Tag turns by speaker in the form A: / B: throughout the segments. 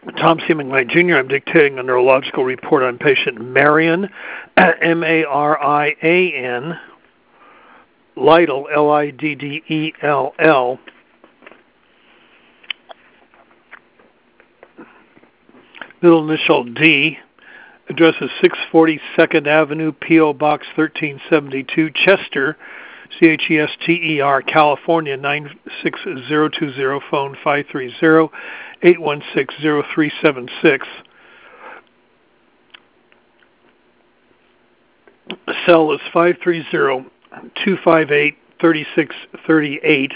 A: Tom Seemingwright Jr. I'm dictating a neurological report on patient Marion, Marian, Liddell, Liddell. Middle initial D. Address is 640 2nd Avenue, P.O. Box 1372, Chester, Chester, California 96020, phone 530-816-0376. Cell is 530-258-3638.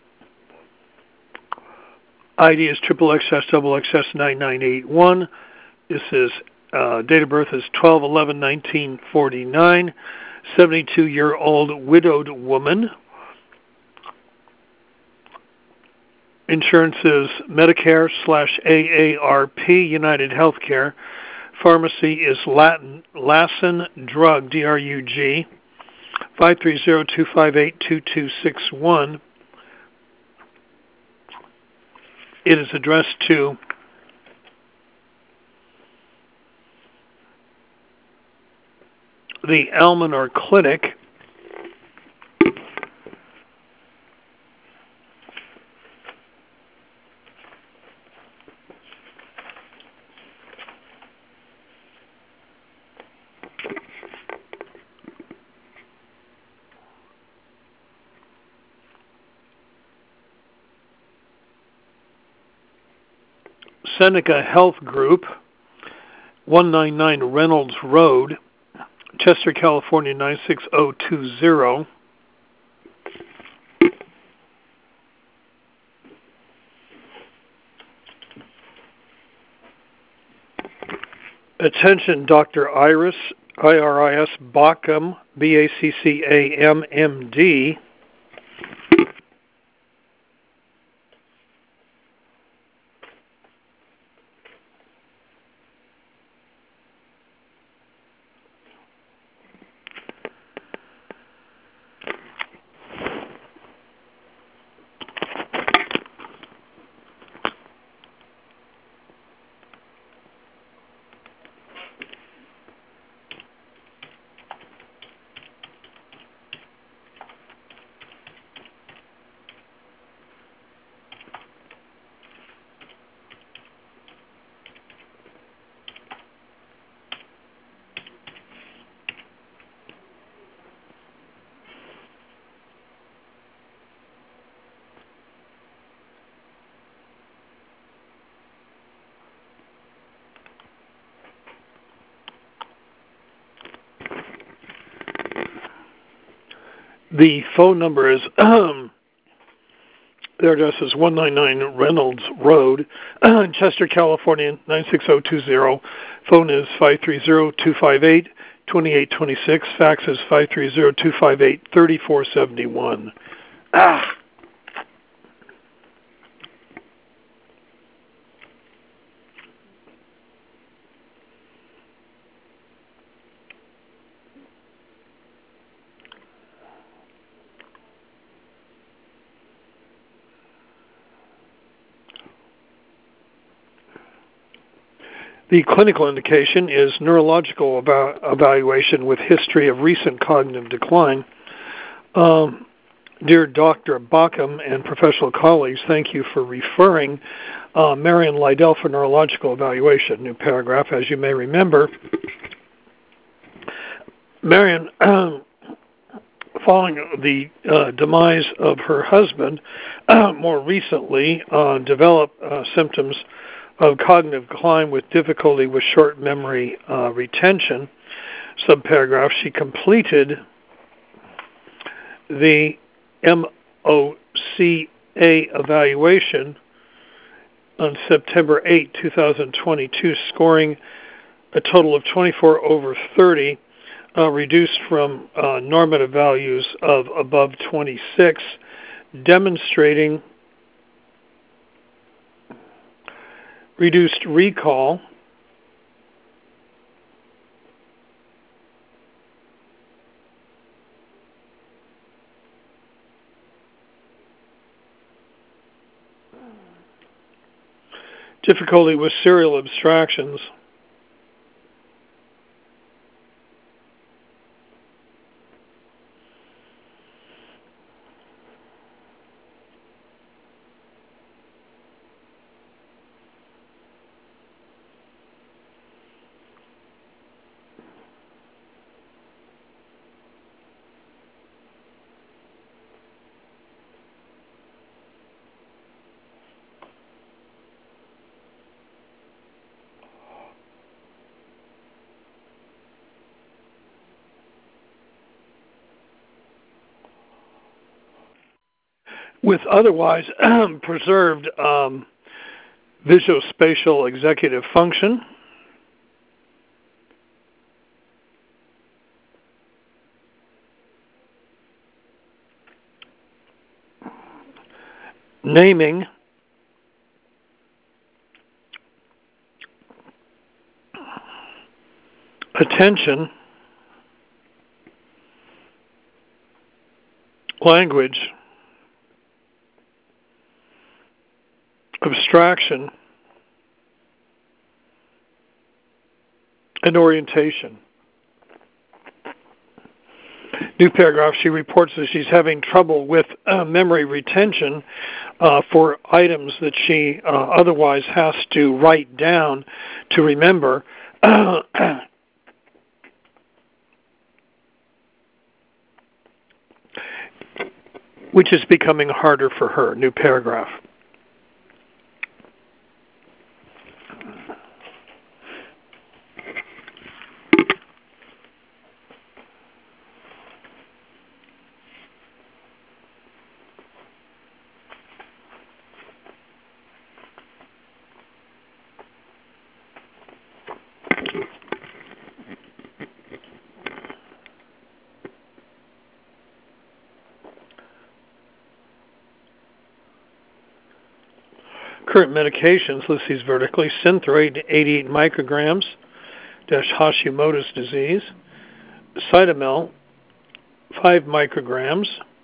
A: ID is XXX 9981. This is date of birth is 12/11/1949. 72-year-old widowed woman. Insurance is Medicare / AARP, United Healthcare. Pharmacy is Lassen Drug, DRUG. 530-258-2261. It is addressed to the Almanor Clinic. Seneca Health Group, 199 Reynolds Road, Chester, California 96020. Attention, Dr. Iris, IRIS Baccham, BACCAM, MD. The phone number is, their address is 199 Reynolds Road, Chester, California 96020. Phone is 530-258-2826. Fax is 530-258-3471. The clinical indication is neurological evaluation with history of recent cognitive decline. Dear Dr. Baccham and professional colleagues, thank you for referring Marion Liddell for neurological evaluation. New paragraph, as you may remember. Marion, following the demise of her husband, more recently developed symptoms of cognitive decline with difficulty with short memory retention. Subparagraph, she completed the MOCA evaluation on September 8, 2022, scoring a total of 24/30, reduced from normative values of above 26, demonstrating reduced recall, Difficulty with serial abstractions. With otherwise preserved visuospatial executive function, naming, attention, language, abstraction, and orientation. New paragraph, she reports that she's having trouble with memory retention for items that she otherwise has to write down to remember, which is becoming harder for her. New paragraph. Current medications, list these vertically: Synthroid 88 micrograms, Hashimoto's disease; Cytomel 5 micrograms;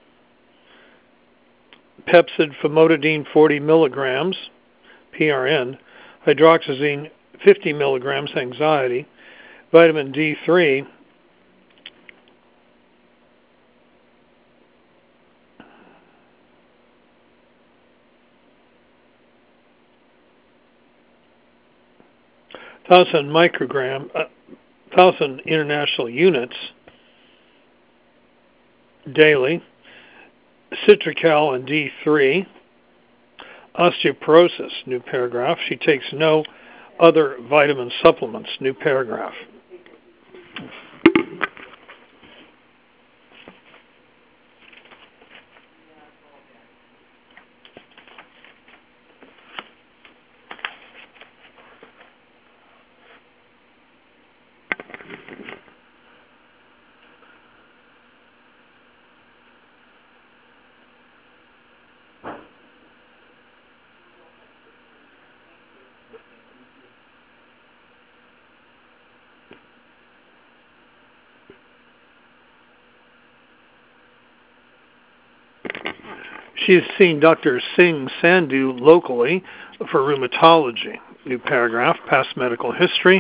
A: Pepcid famotidine 40 milligrams, PRN; hydroxyzine 50 milligrams, anxiety; vitamin D3 1,000 international units daily; Citracal and D3; osteoporosis, new paragraph. She takes no other vitamin supplements, new paragraph. She has seen Dr. Singh Sandhu locally for rheumatology. New paragraph, past medical history.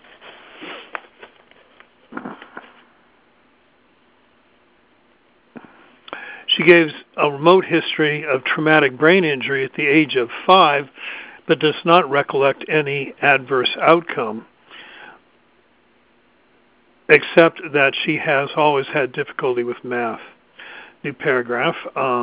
A: She gives a remote history of traumatic brain injury at the age of 5, but does not recollect any adverse outcome, except that she has always had difficulty with math. New paragraph.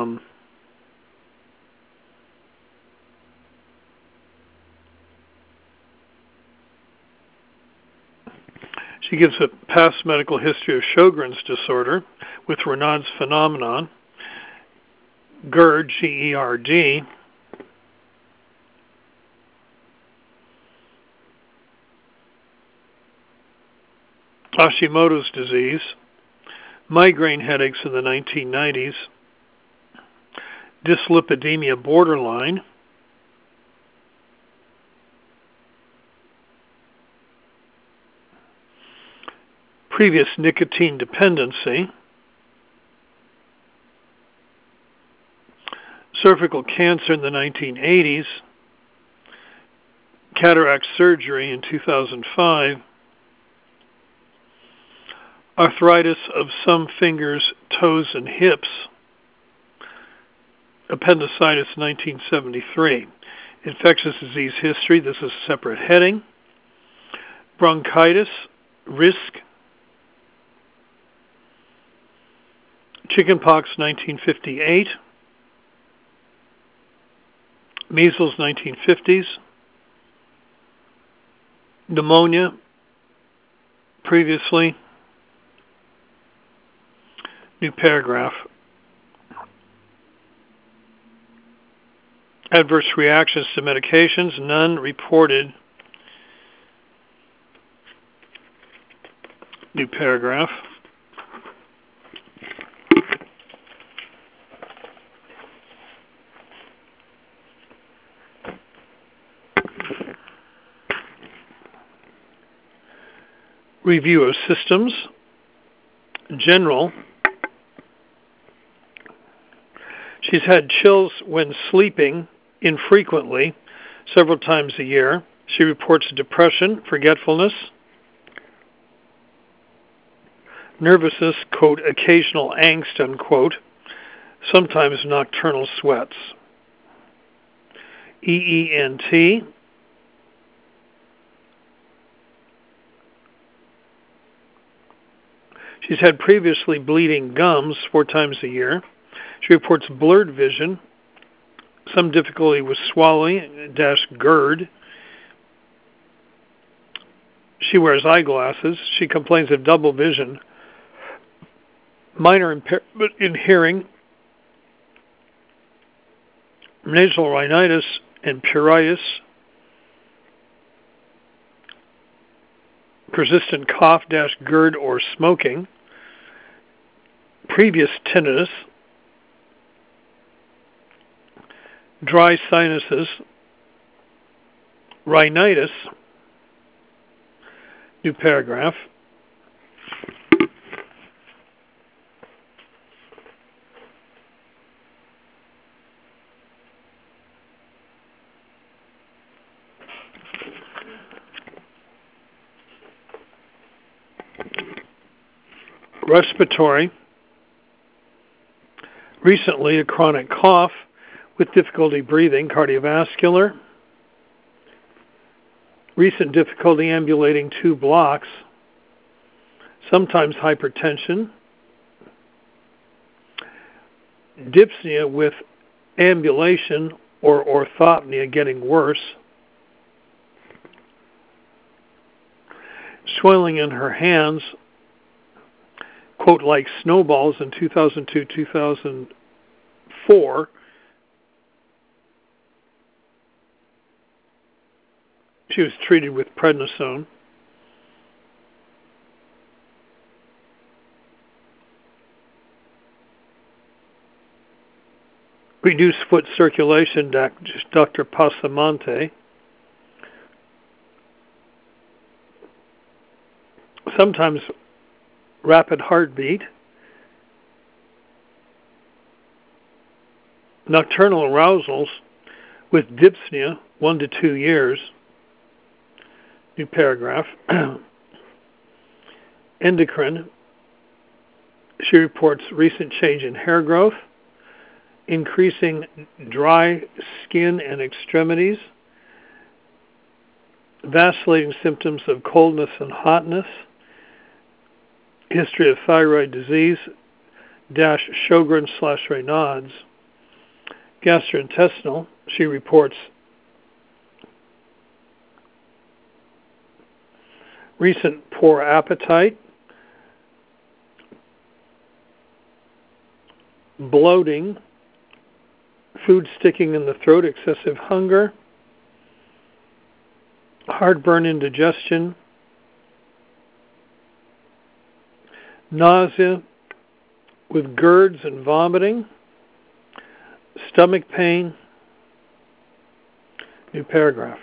A: She gives a past medical history of Sjogren's disorder with Raynaud's phenomenon, GERD, G-E-R-D, Hashimoto's disease, migraine headaches in the 1990s, dyslipidemia borderline, previous nicotine dependency, cervical cancer in the 1980s, cataract surgery in 2005, arthritis of some fingers, toes, and hips, appendicitis 1973. Infectious disease history, this is a separate heading. Bronchitis, risk. Chickenpox 1958. Measles 1950s. Pneumonia previously. New paragraph. Adverse reactions to medications, none reported. New paragraph. Review of systems. General. She's had chills when sleeping, infrequently, several times a year. She reports depression, forgetfulness, nervousness, quote, occasional angst, unquote, sometimes nocturnal sweats. EENT. She's had previously bleeding gums 4 times a year. She reports blurred vision, some difficulty with swallowing, GERD. She wears eyeglasses. She complains of double vision, minor impairment in hearing, nasal rhinitis and pruritus, persistent cough, GERD or smoking, previous tinnitus, dry sinuses, rhinitis. New paragraph. Respiratory. Recently, a chronic cough with difficulty breathing, cardiovascular. Recent difficulty ambulating 2 blocks, sometimes hypertension. Dyspnea with ambulation or orthopnea getting worse. Swelling in her hands, quote, like snowballs in 2002-2004. She was treated with prednisone. Reduced foot circulation, Dr. Pasamonte. Sometimes rapid heartbeat. Nocturnal arousals with dyspnea, 1 to 2 years. New paragraph. Endocrine. She reports recent change in hair growth, increasing dry skin and extremities, vacillating symptoms of coldness and hotness, history of thyroid disease, Sjogren's/Raynaud's, gastrointestinal. She reports recent poor appetite, bloating, food sticking in the throat, excessive hunger, heartburn, indigestion, nausea with GERDs and vomiting, stomach pain. New paragraph.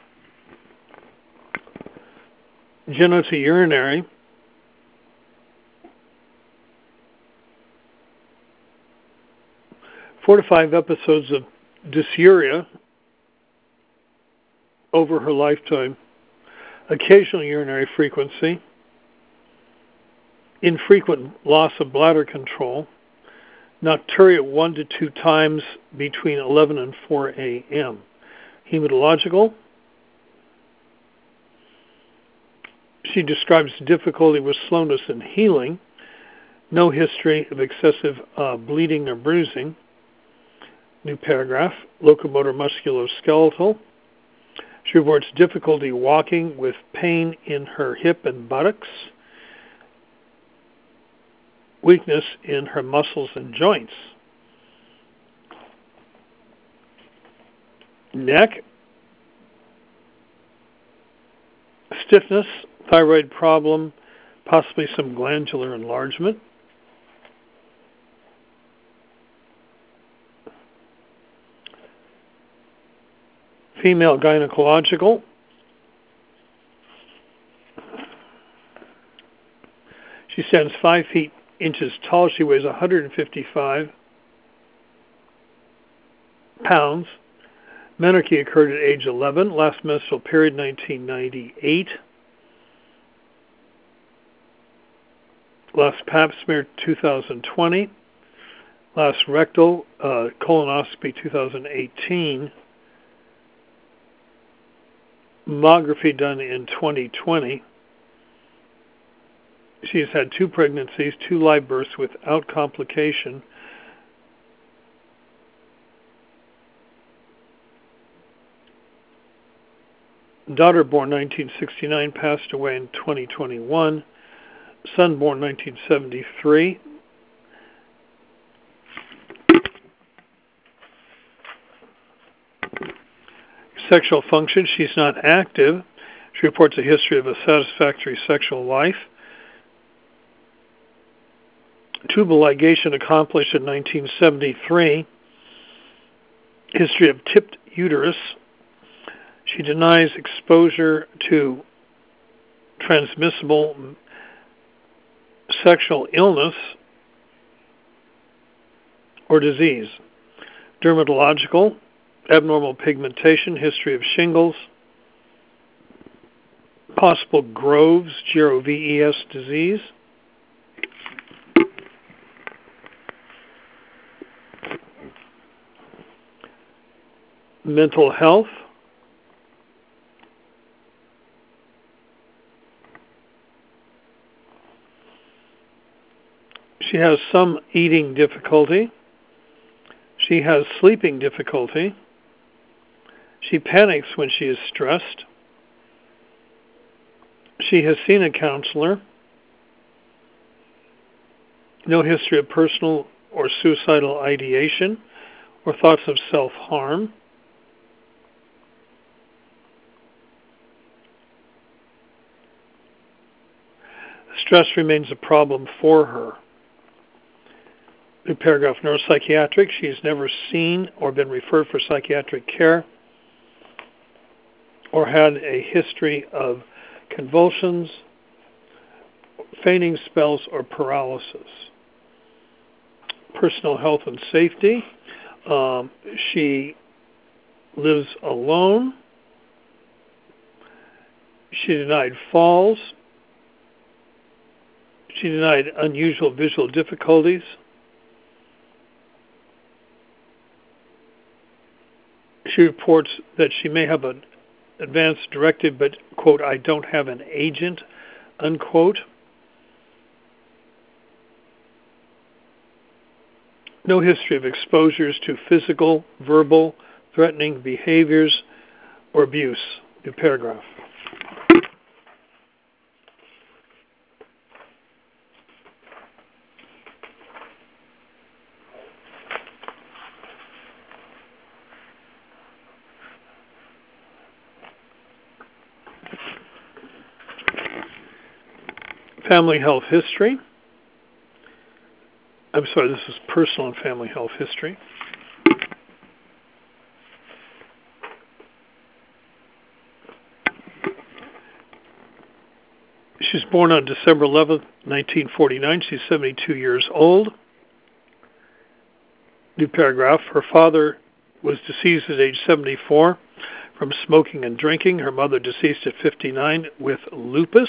A: Genitourinary. 4 to 5 episodes of dysuria over her lifetime, occasional urinary frequency, infrequent loss of bladder control, nocturia 1 to 2 times between 11 and 4 a.m. Hematological, she describes difficulty with slowness in healing, no history of excessive bleeding or bruising. New paragraph, locomotor musculoskeletal. She reports difficulty walking with pain in her hip and buttocks, weakness in her muscles and joints. Neck, stiffness, thyroid problem, possibly some glandular enlargement. Female gynecological. She stands 5 feet inches tall. She weighs 155 pounds. Menarche occurred at age 11. Last menstrual period 1998. Last pap smear 2020. Last rectal colonoscopy 2018. Mammography done in 2020. She has had 2 pregnancies, 2 live births without complication. Daughter born 1969, passed away in 2021. Son born 1973. Sexual function, she's not active. She reports a history of a satisfactory sexual life. Tubal ligation accomplished in 1973. History of tipped uterus. She denies exposure to transmissible sexual illness or disease. Dermatological, abnormal pigmentation, history of shingles, possible Groves, G-R-O-V-E-S disease. Mental health. She has some eating difficulty. She has sleeping difficulty. She panics when she is stressed. She has seen a counselor. No history of personal or suicidal ideation or thoughts of self-harm. Stress remains a problem for her. New paragraph, neuropsychiatric. She has never seen or been referred for psychiatric care or had a history of convulsions, fainting spells, or paralysis. Personal health and safety. She lives alone. She denied falls. She denied unusual visual difficulties. She reports that she may have an advance directive, but, quote, I don't have an agent, unquote. No history of exposures to physical, verbal, threatening behaviors or abuse. New paragraph. Family health history. I'm sorry, this is personal and family health history. She's born on December 11th, 1949. She's 72 years old. New paragraph. Her father was deceased at age 74 from smoking and drinking. Her mother deceased at 59 with lupus.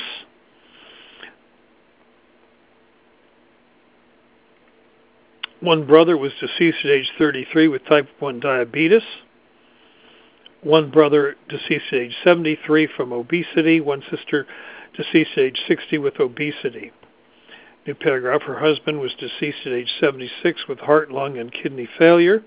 A: One brother was deceased at age 33 with type 1 diabetes. One brother deceased at age 73 from obesity. One sister deceased at age 60 with obesity. New paragraph. Her husband was deceased at age 76 with heart, lung, and kidney failure.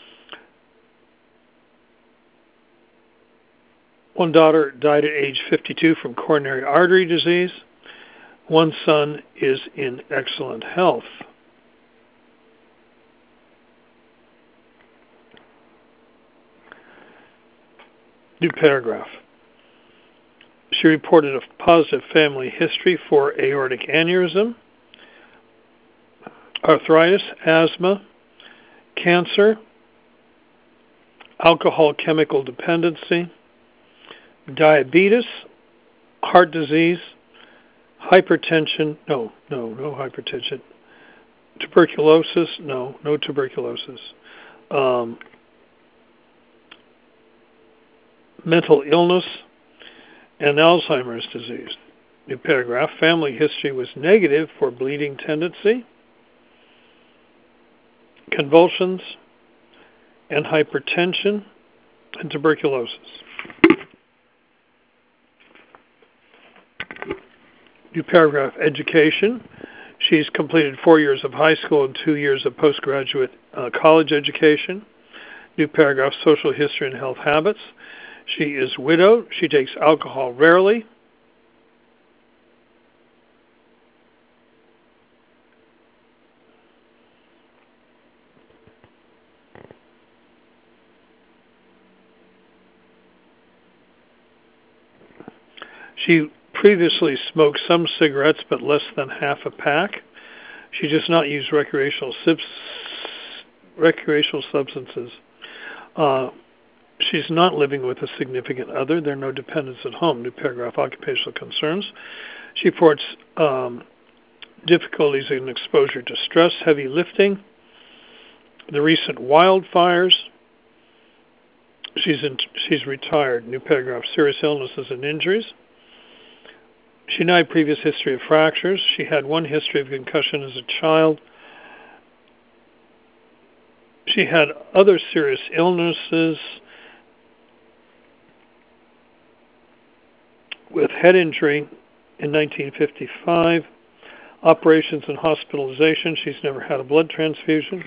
A: One daughter died at age 52 from coronary artery disease. One son is in excellent health. New paragraph. She reported a positive family history for aortic aneurysm, arthritis, asthma, cancer, alcohol chemical dependency, diabetes, heart disease, hypertension, no hypertension, tuberculosis, no tuberculosis, mental illness, and Alzheimer's disease. New paragraph. Family history was negative for bleeding tendency, convulsions, and hypertension, and tuberculosis. New paragraph. Education. She's completed 4 years of high school and 2 years of postgraduate college education. New paragraph. Social history and health habits. She is widowed. She takes alcohol rarely. She previously smoked some cigarettes, but less than half a pack. She does not use recreational substances. She's not living with a significant other. There are no dependents at home. New paragraph. Occupational concerns. She reports difficulties in exposure to stress, heavy lifting, the recent wildfires. She's retired. New paragraph. Serious illnesses and injuries. She denied previous history of fractures. She had one history of concussion as a child. She had other serious illnesses with head injury in 1955, operations and hospitalization. She's never had a blood transfusion.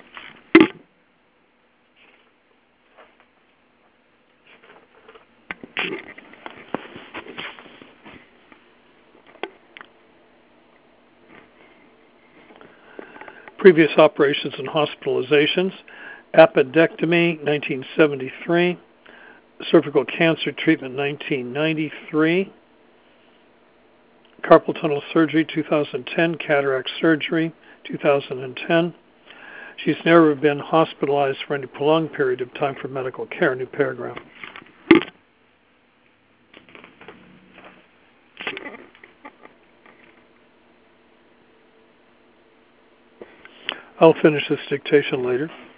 A: Previous operations and hospitalizations: appendectomy, 1973, cervical cancer treatment, 1993, carpal tunnel surgery, 2010, cataract surgery, 2010. She's never been hospitalized for any prolonged period of time for medical care. New paragraph. I'll finish this dictation later.